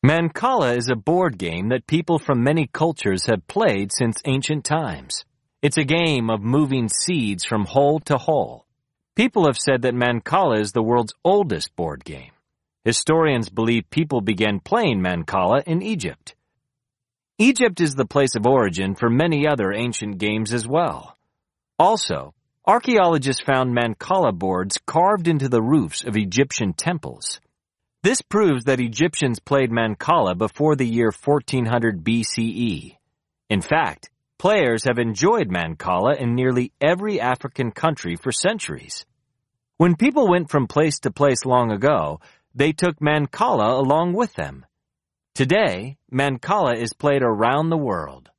Mancala is a board game that people from many cultures have played since ancient times. It's a game of moving seeds from hole to hole. People have said that Mancala is the world's oldest board game. Historians believe people began playing Mancala in Egypt. Egypt is the place of origin for many other ancient games as well. Also, archaeologists found Mancala boards carved into the roofs of Egyptian temples. This proves that Egyptians played Mancala before the year 1400 BCE. In fact, players have enjoyed Mancala in nearly every African country for centuries. When people went from place to place long ago, they took Mancala along with them. Today, Mancala is played around the world.